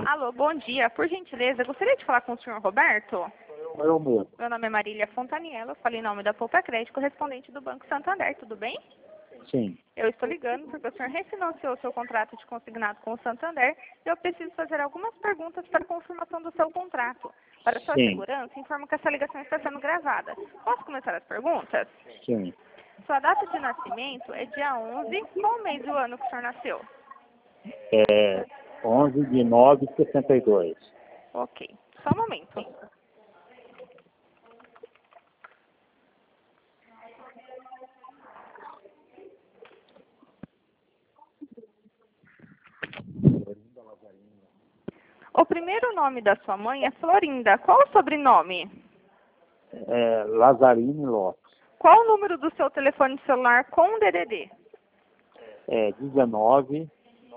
Alô, bom dia. Por gentileza, gostaria de falar com o senhor Roberto? Eu mesmo. Meu nome é Marília Fontaniello, eu falo em nome da Poupa Crédito, correspondente do Banco Santander, tudo bem? Sim. Eu estou ligando porque o senhor refinanciou seu contrato de consignado com o Santander e eu preciso fazer algumas perguntas para confirmação do seu contrato. Para sua Sim. segurança, informo que essa ligação está sendo gravada. Posso começar as perguntas? Sim. Sua data de nascimento é dia 11. Qual mês do ano que o senhor nasceu? 11/9/62. Ok. Só um momento. O primeiro nome da sua mãe é Florinda. Qual o sobrenome? Lazarine Lopes. Qual o número do seu telefone celular com DDD? 19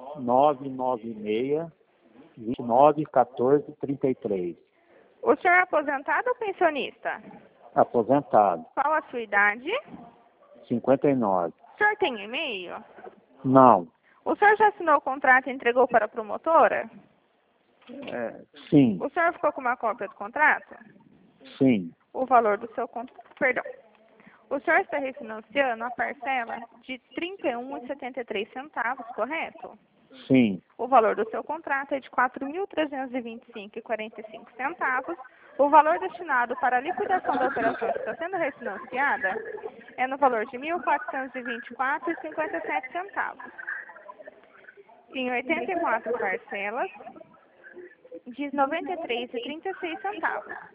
996 29 14 33. O senhor é aposentado ou pensionista? Aposentado. Qual a sua idade? 59. O senhor tem e-mail? Não. O senhor já assinou o contrato e entregou para a promotora? Sim. O senhor ficou com uma cópia do contrato? Sim. O valor do seu contrato, perdão. O senhor está refinanciando a parcela de R$ 31,73, correto? Sim. O valor do seu contrato é de R$ 4.325,45. O valor destinado para a liquidação da operação que está sendo refinanciada é no valor de R$ 1.424,57. Em 84 parcelas de R$ 93,36.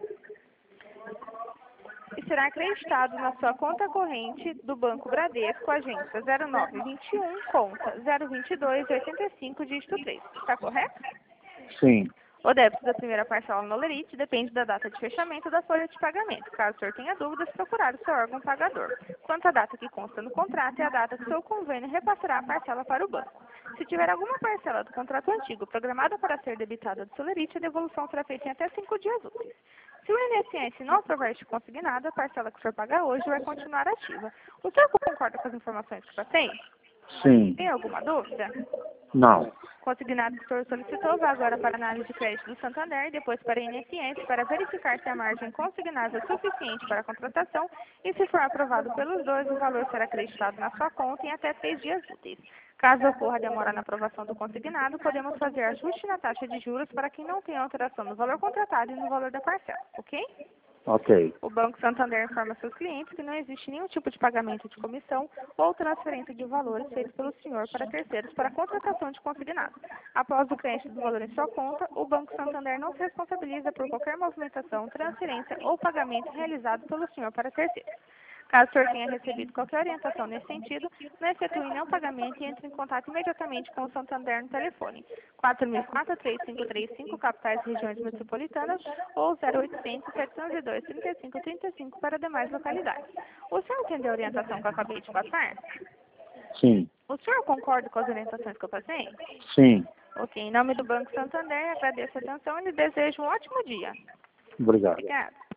E será acreditado na sua conta corrente do Banco Bradesco, agência 0921, conta 02285, dígito 3. Está correto? Sim. O débito da primeira parcela no Lerite depende da data de fechamento da folha de pagamento. Caso o senhor tenha dúvidas, procurar o seu órgão pagador. Quanto à data que consta no contrato, é a data que o seu convênio repassará a parcela para o banco. Se tiver alguma parcela do contrato antigo programada para ser debitada do seu Lerite, a devolução será feita em até 5 dias úteis. Se o INSS não aprovar este consignado, a parcela que o senhor pagar hoje vai continuar ativa. O senhor concorda com as informações que passei? Sim. Tem alguma dúvida? Não. Consignado que o senhor solicitou vai agora para a análise de crédito do Santander e depois para a INSS para verificar se a margem consignada é suficiente para a contratação e, se for aprovado pelos dois, o valor será acreditado na sua conta em até 6 dias úteis. Caso ocorra demora na aprovação do consignado, podemos fazer ajuste na taxa de juros para que não tenha alteração no valor contratado e no valor da parcela, ok? Ok. O Banco Santander informa seus clientes que não existe nenhum tipo de pagamento de comissão ou transferência de valores feitos pelo senhor para terceiros para contratação de consignado. Após o crédito do valor em sua conta, o Banco Santander não se responsabiliza por qualquer movimentação, transferência ou pagamento realizado pelo senhor para terceiros. Caso o senhor tenha recebido qualquer orientação nesse sentido, não efetue nenhum pagamento e entre em contato imediatamente com o Santander no telefone 4004-3535, capitais e regiões metropolitanas, ou 0800-702-3535 para demais localidades. O senhor entendeu a orientação que eu acabei de passar? Sim. O senhor concorda com as orientações que eu passei? Sim. Ok, em nome do Banco Santander, agradeço a atenção e lhe desejo um ótimo dia. Obrigado. Obrigada.